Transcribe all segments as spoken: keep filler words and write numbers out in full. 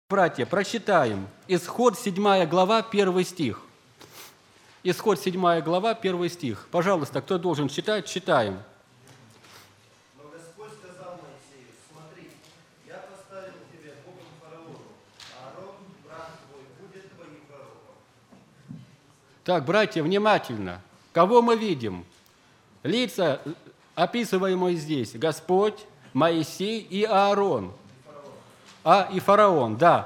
Братья, прочитаем. Исход седьмая глава, первый стих. Исход седьмая глава, первый стих. Пожалуйста, кто должен читать, читаем. Но Господь сказал Моисею: смотри, я поставил тебя Богом фараону, а Аарон, брат твой, будет твоим пророком. Так, братья, внимательно. Кого мы видим? Лица, описываемые здесь, Господь, Моисей и Аарон. А, и фараон, да.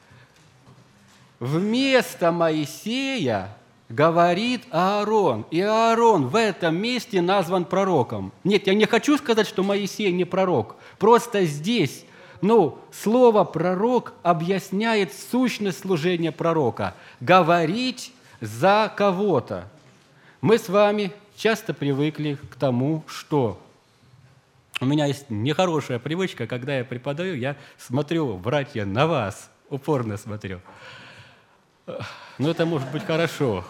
Вместо Моисея говорит Аарон. И Аарон в этом месте назван пророком. Нет, я не хочу сказать, что Моисей не пророк. Просто здесь, ну, слово «пророк» объясняет сущность служения пророка. Говорить за кого-то. Мы с вами часто привыкли к тому, что... У меня есть нехорошая привычка, когда я преподаю, я смотрю, братья, на вас, упорно смотрю. Но это может быть хорошо.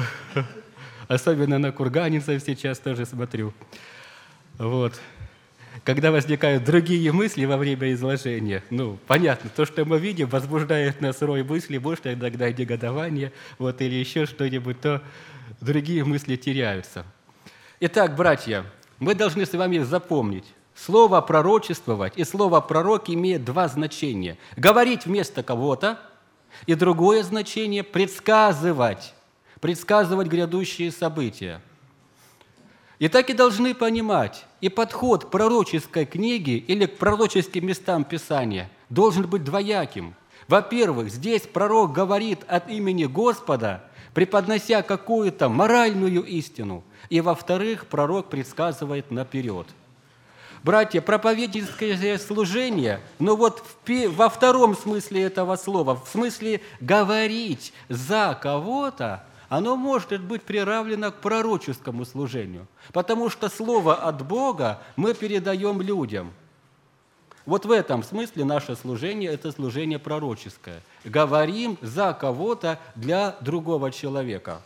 Особенно на курганинцев сейчас тоже смотрю. Вот. Когда возникают другие мысли во время изложения, ну, понятно, то, что мы видим, возбуждает нас рой мыслей, может, иногда негодование, вот, или еще что-нибудь, то другие мысли теряются. Итак, братья, мы должны с вами запомнить, слово «пророчествовать» и слово «пророк» имеет два значения. Говорить вместо кого-то, и другое значение – предсказывать, предсказывать грядущие события. И так и должны понимать, и подход к пророческой книге или к пророческим местам Писания должен быть двояким. Во-первых, здесь пророк говорит от имени Господа, преподнося какую-то моральную истину. И во-вторых, пророк предсказывает наперед. Братья, проповедническое служение, ну вот во втором смысле этого слова, в смысле говорить за кого-то, оно может быть приравнено к пророческому служению, потому что слово от Бога мы передаем людям. Вот в этом смысле наше служение – это служение пророческое. Говорим за кого-то для другого человека.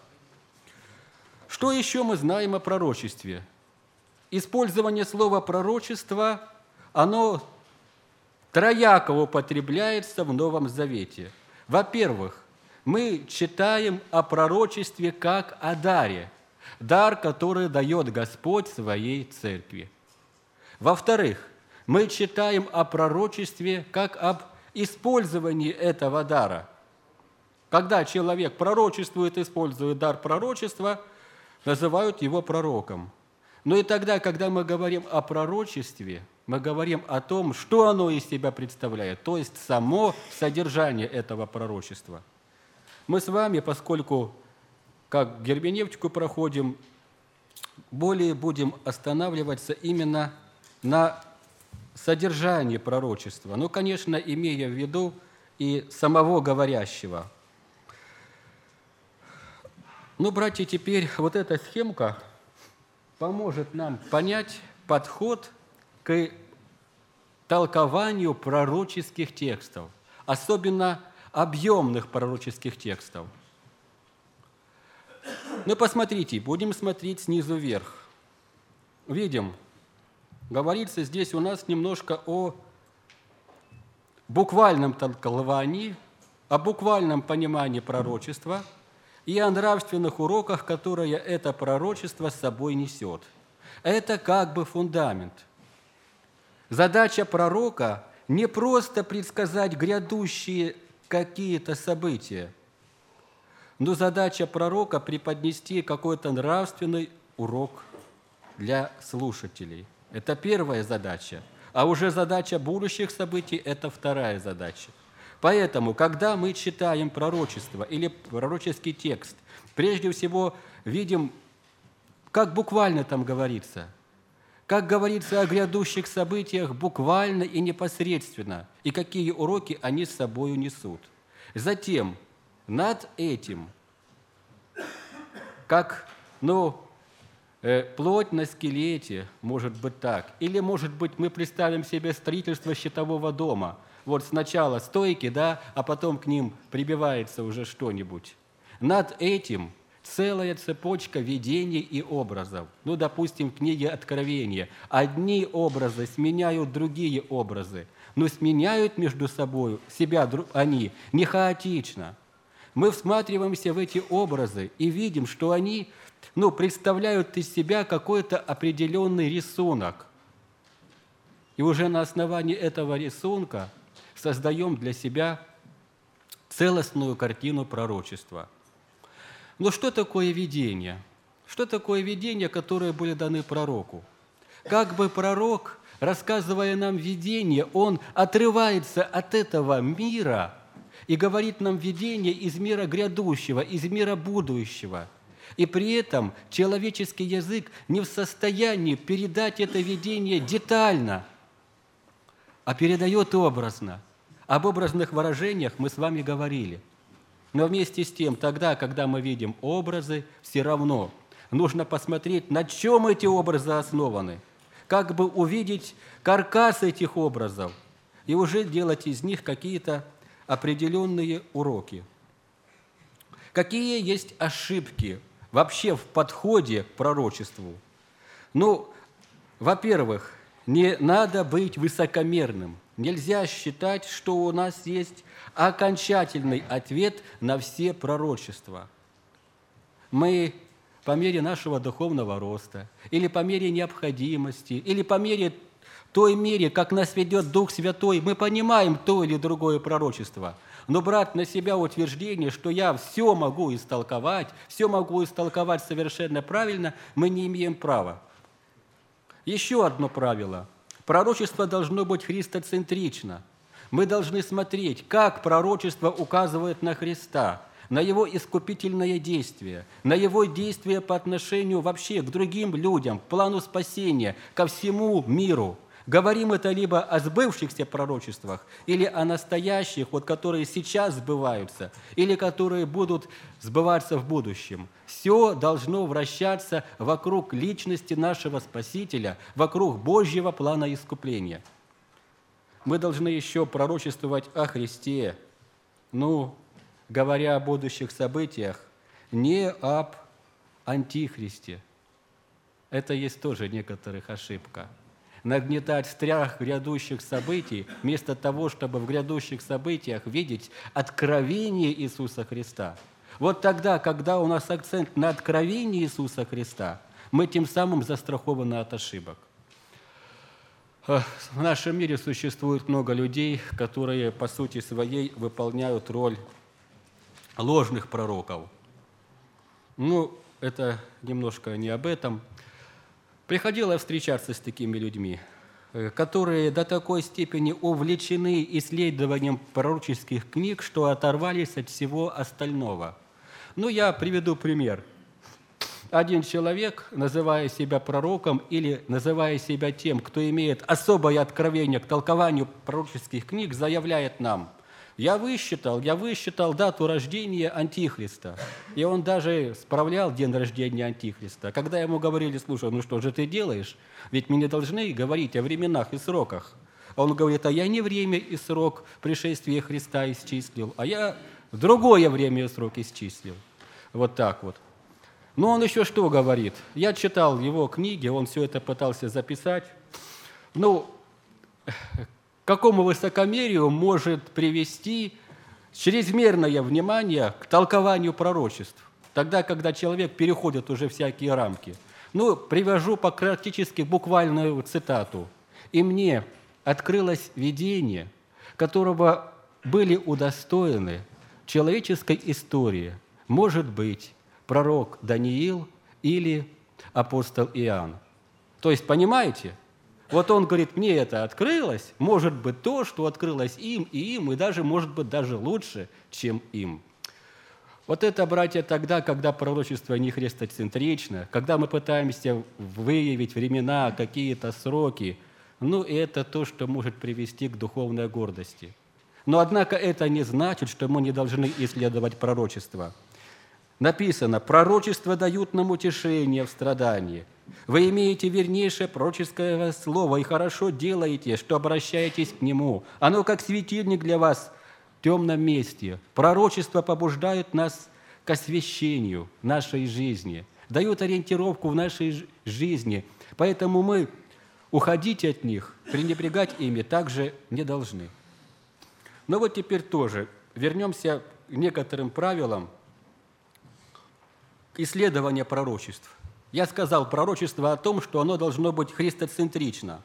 Что еще мы знаем о пророчестве? Использование слова «пророчество», оно трояко употребляется в Новом Завете. Во-первых, мы читаем о пророчестве как о даре, дар, который дает Господь своей церкви. Во-вторых, мы читаем о пророчестве как об использовании этого дара. Когда человек пророчествует, использует дар пророчества, называют его пророком. Но и тогда, когда мы говорим о пророчестве, мы говорим о том, что оно из себя представляет, то есть само содержание этого пророчества. Мы с вами, поскольку как герменевтику проходим, более будем останавливаться именно на содержании пророчества. Ну, конечно, имея в виду и самого говорящего. Ну, братья, теперь вот эта схемка поможет нам понять подход к толкованию пророческих текстов, особенно объемных пророческих текстов. Ну, посмотрите, будем смотреть снизу вверх. Видим, говорится здесь у нас немножко о буквальном толковании, о буквальном понимании пророчества и о нравственных уроках, которые это пророчество с собой несет. Это как бы фундамент. Задача пророка не просто предсказать грядущие какие-то события, но задача пророка преподнести какой-то нравственный урок для слушателей. Это первая задача. А уже задача будущих событий – это вторая задача. Поэтому, когда мы читаем пророчество или пророческий текст, прежде всего видим, как буквально там говорится, как говорится о грядущих событиях буквально и непосредственно, и какие уроки они с собой несут. Затем над этим, как, ну, э, плоть на скелете, может быть так, или, может быть, мы представим себе строительство щитового дома. Вот сначала стойки, да, а потом к ним прибивается уже что-нибудь. Над этим целая цепочка видений и образов. Ну, допустим, в книге Откровения. Одни образы сменяют другие образы. но сменяют между собой себя они не хаотично. Мы всматриваемся в эти образы и видим, что они ну, представляют из себя какой-то определенный рисунок. И уже на основании этого рисунка создаем для себя целостную картину пророчества. Но что такое видение? Что такое видения, которые были даны пророку? Как бы пророк, рассказывая нам видение, он отрывается от этого мира и говорит нам видение из мира грядущего, из мира будущего. И при этом человеческий язык не в состоянии передать это видение детально, а передает образно. Об образных выражениях мы с вами говорили. Но вместе с тем, тогда, когда мы видим образы, все равно нужно посмотреть, на чем эти образы основаны, как бы увидеть каркас этих образов и уже делать из них какие-то определенные уроки. Какие есть ошибки вообще в подходе к пророчеству? Ну, во-первых, не надо быть высокомерным. Нельзя считать, что у нас есть окончательный ответ на все пророчества. Мы по мере нашего духовного роста, или по мере необходимости, или по мере той мере, как нас ведет Дух Святой, мы понимаем то или другое пророчество. Но брать на себя утверждение, что я все могу истолковать, все могу истолковать совершенно правильно, мы не имеем права. Еще одно правило. Пророчество должно быть христоцентрично. Мы должны смотреть, как пророчество указывает на Христа, на Его искупительное действие, на Его действие по отношению вообще к другим людям, к плану спасения, ко всему миру. Говорим это либо о сбывшихся пророчествах, или о настоящих, вот, которые сейчас сбываются, или которые будут сбываться в будущем. Все должно вращаться вокруг личности нашего Спасителя, вокруг Божьего плана искупления. Мы должны еще пророчествовать о Христе, ну, говоря о будущих событиях, не об Антихристе. Это есть тоже некоторых ошибка. Нагнетать страх грядущих событий, вместо того, чтобы в грядущих событиях видеть откровение Иисуса Христа. Вот тогда, когда у нас акцент на откровении Иисуса Христа, мы тем самым застрахованы от ошибок. В нашем мире существует много людей, которые по сути своей выполняют роль ложных пророков. Ну, это немножко не об этом. Приходилось встречаться с такими людьми, которые до такой степени увлечены исследованием пророческих книг, что оторвались от всего остального. Ну, я приведу пример. Один человек, называя себя пророком или называя себя тем, кто имеет особое откровение к толкованию пророческих книг, заявляет нам: «Я высчитал, я высчитал дату рождения Антихриста». И он даже справлял день рождения Антихриста. Когда ему говорили: «Слушай, ну что же ты делаешь? Ведь мы не должны говорить о временах и сроках». А он говорит: «А я не время и срок пришествия Христа исчислил, а я другое время и срок исчислил». Вот так вот. Но он еще что говорит? Я читал его книги, он все это пытался записать. Ну, к какому высокомерию может привести чрезмерное внимание к толкованию пророчеств, тогда, когда человек переходит уже всякие рамки. Ну, привожу практически буквальную цитату. «И мне открылось видение, которого были удостоены человеческой истории, может быть, пророк Даниил или апостол Иоанн». То есть, понимаете? Вот он говорит: мне это открылось, может быть то, что открылось им и им, и даже, может быть, даже лучше, чем им. Вот это, братья, тогда, когда пророчество не христоцентрично, когда мы пытаемся выявить времена, какие-то сроки, ну, и это то, что может привести к духовной гордости. Но, однако, это не значит, что мы не должны исследовать пророчество. Написано: «Пророчества дают нам утешение в страдании. Вы имеете вернейшее пророческое слово и хорошо делаете, что обращаетесь к нему. Оно как светильник для вас в темном месте. Пророчества побуждают нас к освящению нашей жизни, дают ориентировку в нашей жизни. Поэтому мы уходить от них, пренебрегать ими также не должны. Но вот теперь тоже вернемся к некоторым правилам исследования пророчеств. Я сказал пророчество о том, что оно должно быть христоцентрично.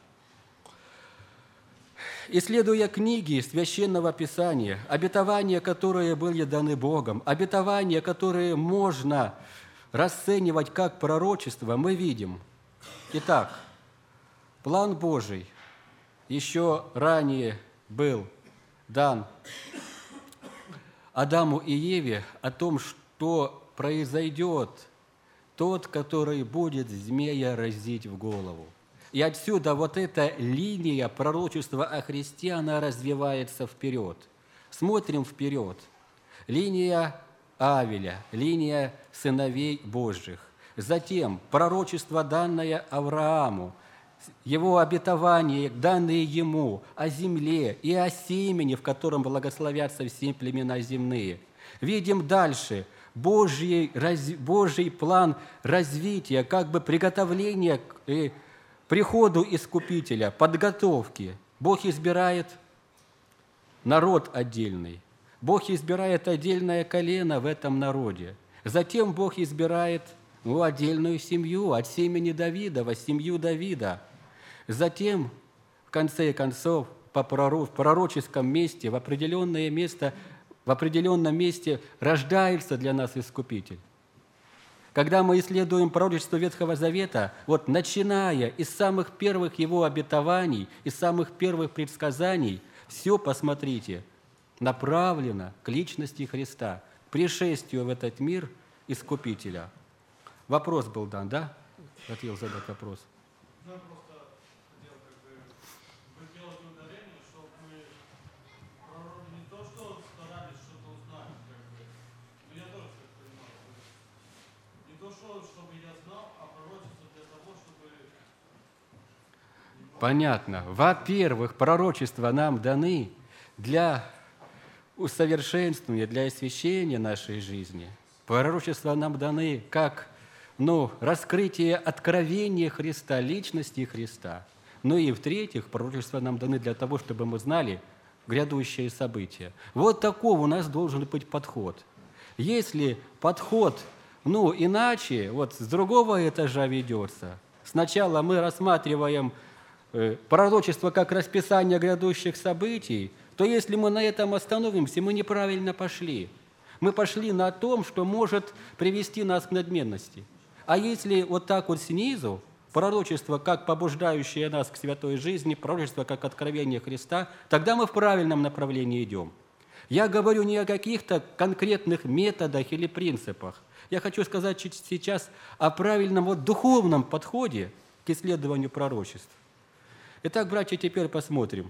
Исследуя книги Священного Писания, обетования, которые были даны Богом, обетования, которые можно расценивать как пророчество, мы видим. Итак, план Божий еще ранее был дан Адаму и Еве о том, что произойдет тот, который будет змея разить в голову. И отсюда вот эта линия пророчества о Христе, она развивается вперед. Смотрим вперед. Линия Авеля, линия сыновей Божьих. Затем пророчество, данное Аврааму, его обетование, данные ему о земле и о семени, в котором благословятся все племена земные. Видим дальше Божий, Божий план развития, как бы приготовления к приходу Искупителя, подготовки. Бог избирает народ отдельный. Бог избирает отдельное колено в этом народе. Затем Бог избирает ну, отдельную семью от семени Давидова, семью Давида. Затем, в конце концов, по пророк, в пророческом месте, в определенное место, в определенном месте рождается для нас Искупитель. Когда мы исследуем пророчество Ветхого Завета, вот начиная из самых первых его обетований, из самых первых предсказаний, все, посмотрите, направлено к личности Христа, к пришествию в этот мир Искупителя. Вопрос был дан, да? Хотел задать вопрос. Я просто хотел как бы сделать ударение, чтобы мы не то, что старались что-то узнать, как бы, но я тоже так понимаю. Не то, что, чтобы я знал, а пророчество для того, чтобы... Понятно. Во-первых, пророчества нам даны для усовершенствования, для освящения нашей жизни. Пророчества нам даны как ну, раскрытие откровения Христа, личности Христа. Ну и в-третьих, пророчества нам даны для того, чтобы мы знали грядущие события. Вот таков у нас должен быть подход. Если подход, ну, иначе, вот с другого этажа ведется, сначала мы рассматриваем э, пророчество как расписание грядущих событий, то если мы на этом остановимся, мы неправильно пошли. Мы пошли на том, что может привести нас к надменности. А если вот так вот снизу, пророчество как побуждающее нас к святой жизни, пророчество как откровение Христа, тогда мы в правильном направлении идем. Я говорю не о каких-то конкретных методах или принципах. Я хочу сказать сейчас о правильном вот духовном подходе к исследованию пророчеств. Итак, братья, теперь посмотрим.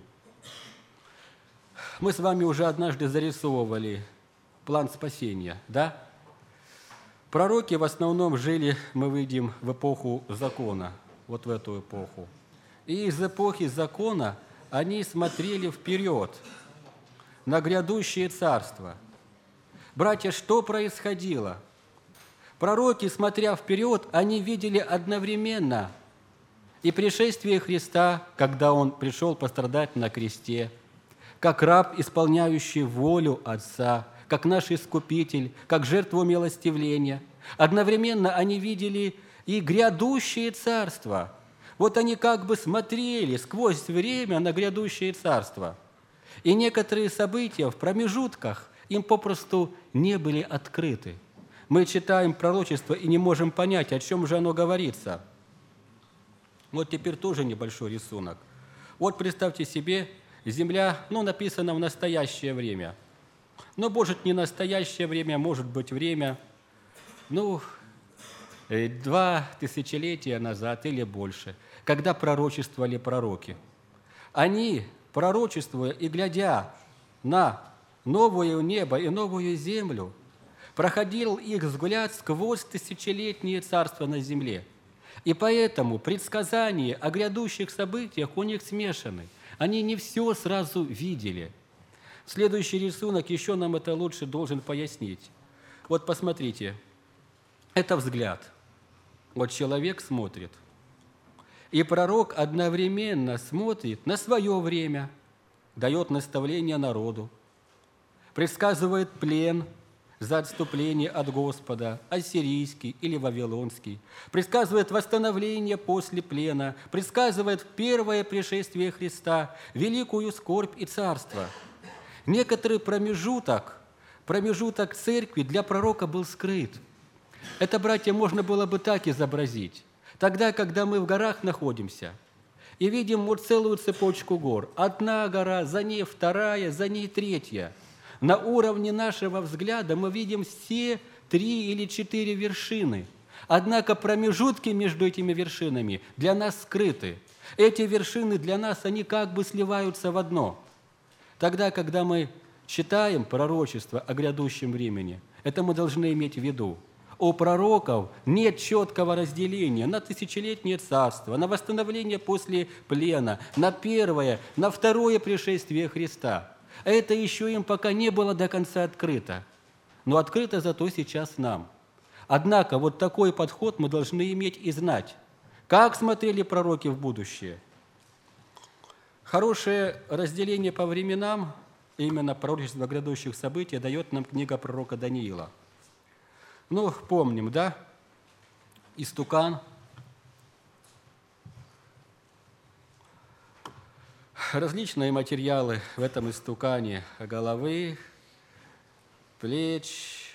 Мы с вами уже однажды зарисовывали план спасения, да? Пророки в основном жили, мы видим, в эпоху закона, вот в эту эпоху. И из эпохи закона они смотрели вперед, на грядущее царство. Братья, что происходило? Пророки, смотря вперед, они видели одновременно и пришествие Христа, когда Он пришел пострадать на кресте, как раб, исполняющий волю Отца, как наш Искупитель, как жертву милостивления. Одновременно они видели и грядущее царство. Вот они как бы смотрели сквозь время на грядущее царство. И некоторые события в промежутках им попросту не были открыты. Мы читаем пророчество и не можем понять, о чем же оно говорится. Вот теперь тоже небольшой рисунок. Вот представьте себе, земля, ну, написано в настоящее время. Но, может, не настоящее время, может быть, время, ну, два тысячелетия назад или больше, когда пророчествовали пророки. Они, пророчествуя и глядя на новое небо и новую землю, проходил их взгляд сквозь тысячелетнее царство на земле. И поэтому предсказания о грядущих событиях у них смешаны. Они не все сразу видели. Следующий рисунок еще нам это лучше должен пояснить. Вот посмотрите, это взгляд. Вот человек смотрит. И пророк одновременно смотрит на свое время, дает наставление народу, предсказывает плен за отступление от Господа, ассирийский или вавилонский, предсказывает восстановление после плена, предсказывает первое пришествие Христа, великую скорбь и царство. Некоторый промежуток, промежуток церкви для пророка был скрыт. Это, братья, можно было бы так изобразить. Тогда, когда мы в горах находимся и видим вот целую цепочку гор, одна гора, за ней вторая, за ней третья, на уровне нашего взгляда мы видим все три или четыре вершины. Однако промежутки между этими вершинами для нас скрыты. Эти вершины для нас, они как бы сливаются в одно. Тогда, когда мы читаем пророчество о грядущем времени, это мы должны иметь в виду. У пророков нет четкого разделения на тысячелетнее царство, на восстановление после плена, на первое, на второе пришествие Христа. Это еще им пока не было до конца открыто, но открыто зато сейчас нам. Однако вот такой подход мы должны иметь и знать. Как смотрели пророки в будущее? Хорошее разделение по временам, именно пророчество грядущих событий, дает нам книга пророка Даниила. Ну, помним, да? Истукан. Различные материалы в этом истукане головы, плеч,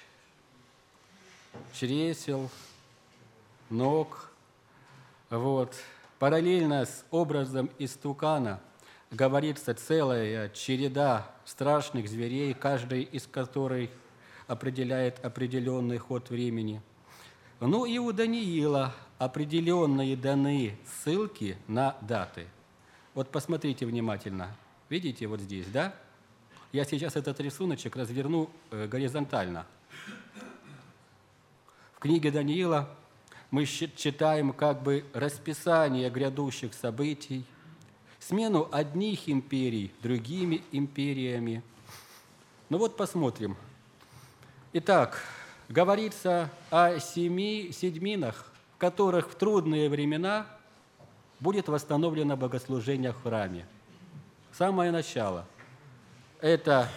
чресел, ног. Вот. Параллельно с образом истукана говорится целая череда страшных зверей, каждый из которых определяет определенный ход времени. Ну и у Даниила определенные даны ссылки на даты. Вот посмотрите внимательно. Видите вот здесь, да? Я сейчас этот рисуночек разверну горизонтально. В книге Даниила мы читаем как бы расписание грядущих событий, смену одних империй другими империями. Ну вот посмотрим. Итак, говорится о семи седьминах, в которых в трудные времена будет восстановлено богослужение в храме. Самое начало. Это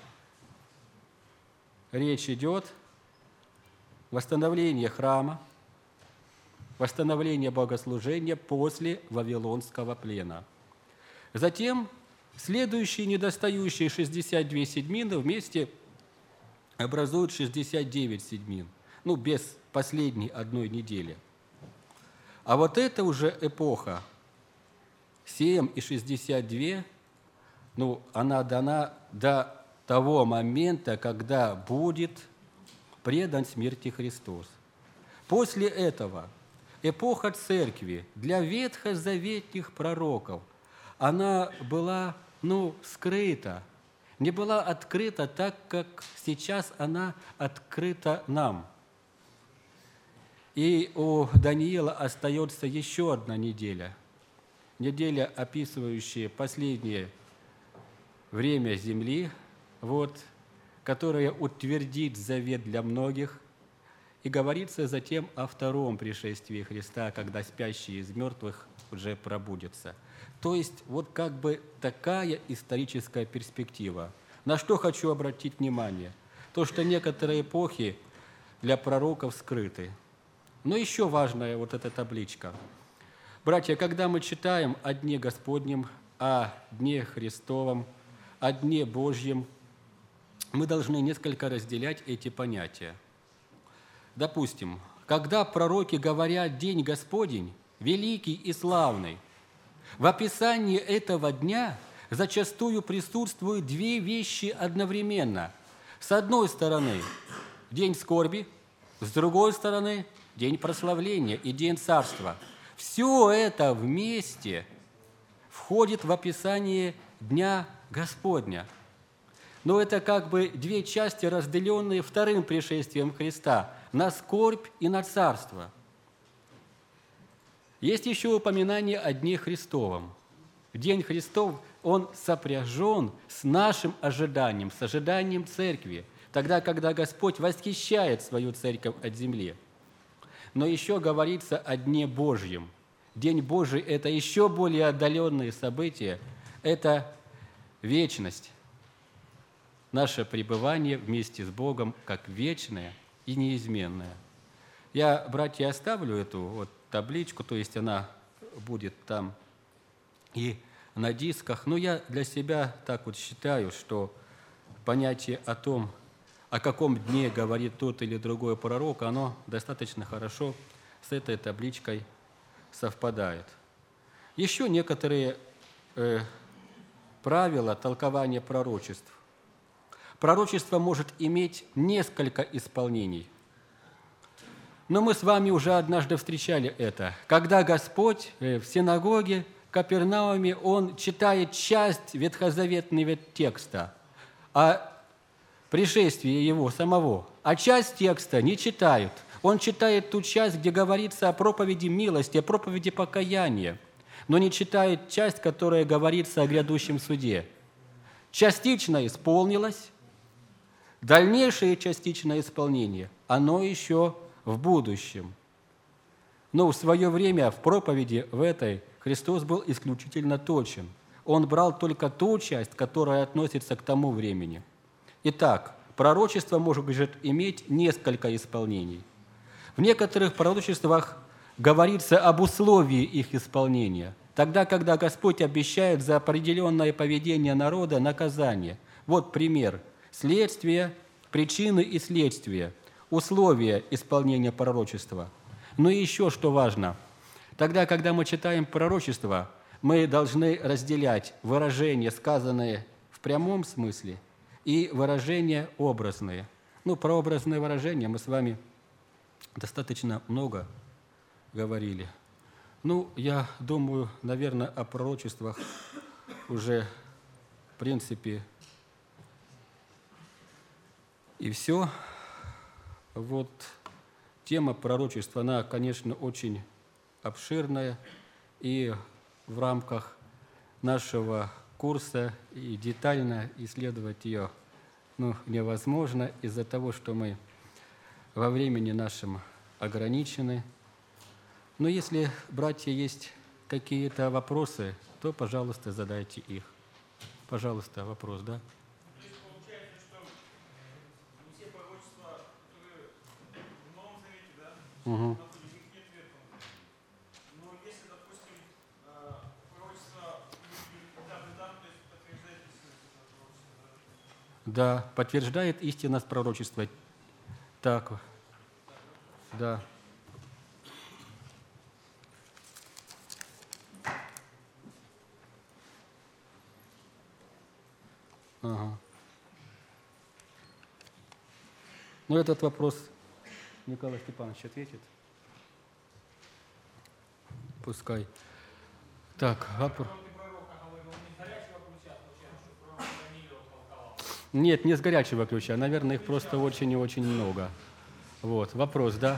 речь идет о восстановлении храма, восстановление богослужения после Вавилонского плена. Затем следующие недостающие шестьдесят две седьмины вместе образуют шестьдесят девять седьмин, ну, без последней одной недели. А вот это уже эпоха семь и шестьдесят два, ну, она дана до того момента, когда будет предан смерти Христос. После этого эпоха церкви для ветхозаветных пророков, она была, ну, скрыта, не была открыта так, как сейчас она открыта нам. И у Даниила остается еще одна неделя. Неделя, описывающая последнее время земли, вот, которая утвердит завет для многих. И говорится затем о втором пришествии Христа, когда спящие из мертвых уже пробудятся. То есть вот как бы такая историческая перспектива. На что хочу обратить внимание? То, что некоторые эпохи для пророков скрыты. Но еще важная вот эта табличка. Братья, когда мы читаем о Дне Господнем, о Дне Христовом, о Дне Божьем, мы должны несколько разделять эти понятия. Допустим, когда пророки говорят «День Господень», великий и славный, в описании этого дня зачастую присутствуют две вещи одновременно. С одной стороны, день скорби, с другой стороны, день прославления и день царства. Все это вместе входит в описание Дня Господня. Но это как бы две части, разделенные вторым пришествием Христа на скорбь и на царство. Есть еще упоминание о Дне Христовом. День Христов, он сопряжен с нашим ожиданием, с ожиданием церкви, тогда, когда Господь восхищает свою церковь от земли. Но еще говорится о Дне Божьем. День Божий – это еще более отдаленные события, это вечность, наше пребывание вместе с Богом как вечное и неизменное. Я, братья, оставлю эту вот табличку, то есть она будет там и на дисках. Но я для себя так вот считаю, что понятие о том, о каком дне говорит тот или другой пророк, оно достаточно хорошо с этой табличкой совпадает. Еще некоторые э, правила толкования пророчеств. Пророчество может иметь несколько исполнений. Но мы с вами уже однажды встречали это. Когда Господь э, в синагоге в Капернауме, Он читает часть ветхозаветного текста о пришествии Его самого, а часть текста не читают. Он читает ту часть, где говорится о проповеди милости, о проповеди покаяния, но не читает часть, которая говорится о грядущем суде. Частично исполнилось, дальнейшее частичное исполнение, оно еще в будущем. Но в свое время в проповеди в этой Христос был исключительно точен. Он брал только ту часть, которая относится к тому времени. Итак, пророчество может иметь несколько исполнений. В некоторых пророчествах говорится об условии их исполнения, тогда, когда Господь обещает за определенное поведение народа наказание. Вот пример. Следствие, причины и следствия, условия исполнения пророчества. Но и еще что важно. Тогда, когда мы читаем пророчество, мы должны разделять выражения, сказанные в прямом смысле, и выражения образные. Ну, про образные выражения мы с вами достаточно много говорили. Ну, я думаю, наверное, о пророчествах уже, в принципе, и все. Вот тема пророчества, она, конечно, очень обширная, и в рамках нашего курса и детально исследовать ее ну, невозможно из-за того, что мы во времени нашем ограничены. Но если, братья, есть какие-то вопросы, то, пожалуйста, задайте их. Пожалуйста, вопрос, да? То есть получается, что не все пророчества, которые в Новом Завете, да, Угу. находятся, их нет ветром. Но если, допустим, пророчество там и там, то есть подтверждает истинность этого пророчества, да? Да, подтверждает истинность пророчества. Так, да. Ага. Ну, этот вопрос Николай Степанович ответит. Пускай. Так, вопрос. Нет, не с горячего ключа. Наверное, их просто очень и очень много. Вот, вопрос, да?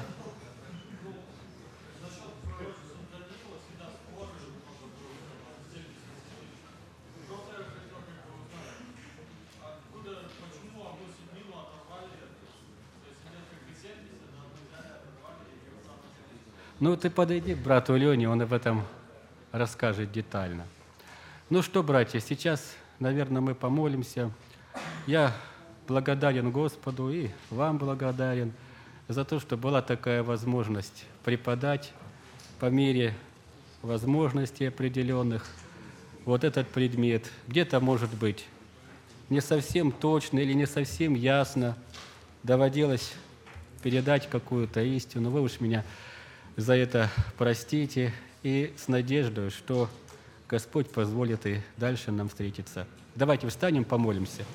Ну, ты подойди к брату Лене, он об этом расскажет детально. Ну что, братья, сейчас, наверное, мы помолимся. Я благодарен Господу и вам благодарен за то, что была такая возможность преподать по мере возможностей определенных вот этот предмет. Где-то, может быть, не совсем точно или не совсем ясно доводилось передать какую-то истину. Вы уж меня за это простите и с надеждой, что Господь позволит и дальше нам встретиться. Давайте встанем, помолимся.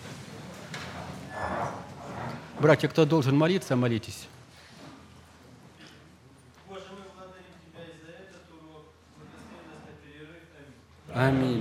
Братья, кто должен молиться, молитесь. Боже, мы благодарим Тебя и за этот урок. Благослови нас на перерыв. Аминь. Аминь.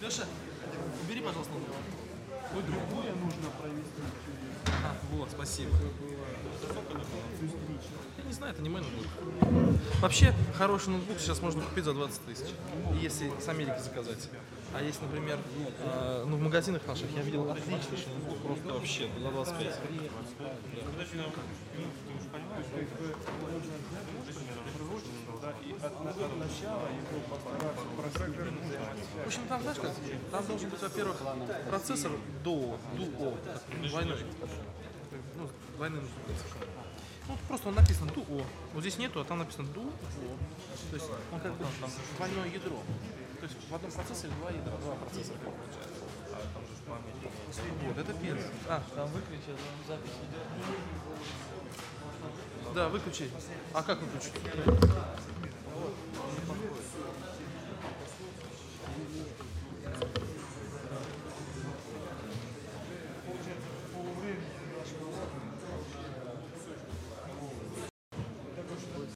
Леша, убери, пожалуйста, ноутбук. Вот другое нужно провести. А, вот, спасибо. Я не знаю, это не мой ноутбук. Вообще, хороший ноутбук сейчас можно купить за двадцать тысяч, если с Америки заказать. А если, например, э, ну, в магазинах наших я видел отличный ноутбук, просто вообще за двадцать пять. И от, от начала его постараться просмотреть. В общем, там, знаешь как, там должен быть, во-первых, процессор Duo, Duo, двойной. Ну, двойным процессором. Ну, просто он написан Duo. Вот здесь нету, а там написано Duo. То есть он как бы двойное ядро. То есть в одном процессоре два ядра, два процессора как получается. Вот, это первый. А, Там выключи, там запись идет. да, выключи. А как выключить? Вот.